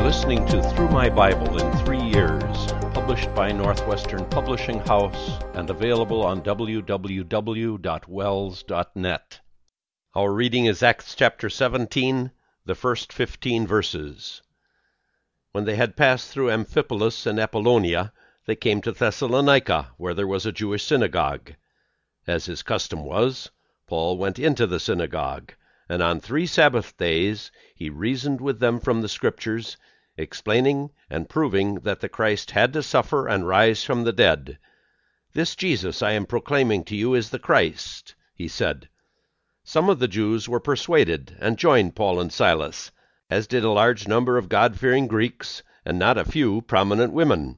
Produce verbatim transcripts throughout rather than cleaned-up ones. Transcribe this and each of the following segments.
listening to Through My Bible in Three Years, published by Northwestern Publishing House and available on w w w dot wells dot net. Our reading is Acts chapter seventeen, the first fifteen verses. When they had passed through Amphipolis and Apollonia, they came to Thessalonica, where there was a Jewish synagogue. As his custom was, Paul went into the synagogue, and on three Sabbath days he reasoned with them from the Scriptures, explaining and proving that the Christ had to suffer and rise from the dead. "This Jesus I am proclaiming to you is the Christ," he said. Some of the Jews were persuaded and joined Paul and Silas, as did a large number of God-fearing Greeks, and not a few prominent women.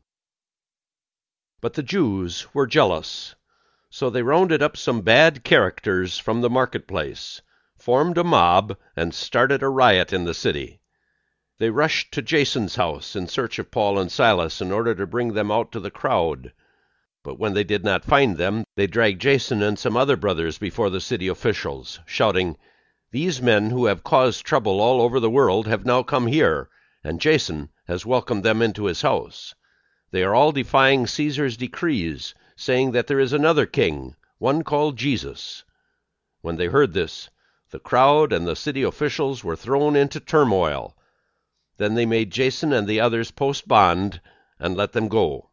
But the Jews were jealous, so they rounded up some bad characters from the marketplace, formed a mob, and started a riot in the city. They rushed to Jason's house in search of Paul and Silas in order to bring them out to the crowd. But when they did not find them, they dragged Jason and some other brothers before the city officials, shouting, "These men who have caused trouble all over the world have now come here, and Jason has welcomed them into his house. They are all defying Caesar's decrees, saying that there is another king, one called Jesus." When they heard this, the crowd and the city officials were thrown into turmoil. Then they made Jason and the others post bond and let them go.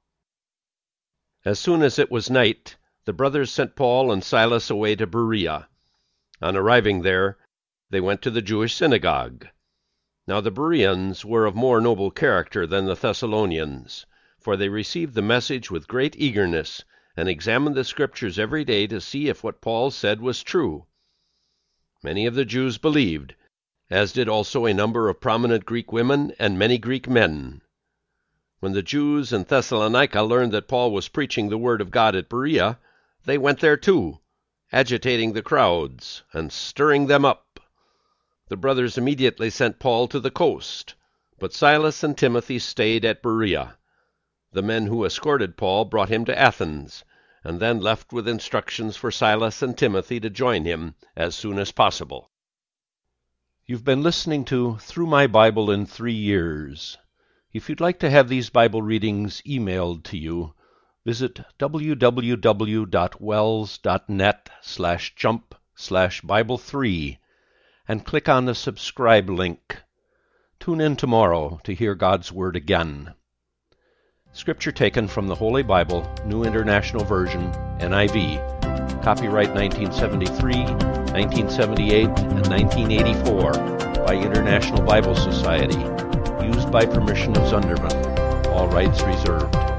As soon as it was night, the brothers sent Paul and Silas away to Berea. On arriving there, they went to the Jewish synagogue. Now the Bereans were of more noble character than the Thessalonians, for they received the message with great eagerness, and examined the Scriptures every day to see if what Paul said was true. Many of the Jews believed, as did also a number of prominent Greek women and many Greek men. When the Jews in Thessalonica learned that Paul was preaching the word of God at Berea, they went there too, agitating the crowds and stirring them up. The brothers immediately sent Paul to the coast, but Silas and Timothy stayed at Berea. The men who escorted Paul brought him to Athens, and then left with instructions for Silas and Timothy to join him as soon as possible. You've been listening to Through My Bible in Three Years. If you'd like to have these Bible readings emailed to you, visit w w w dot wells dot net slash jump slash Bible three and click on the subscribe link. Tune in tomorrow to hear God's Word again. Scripture taken from the Holy Bible, New International Version, N I V, copyright nineteen seventy-three, nineteen seventy-eight, and nineteen eighty-four by International Bible Society, used by permission of Zunderman. All rights reserved.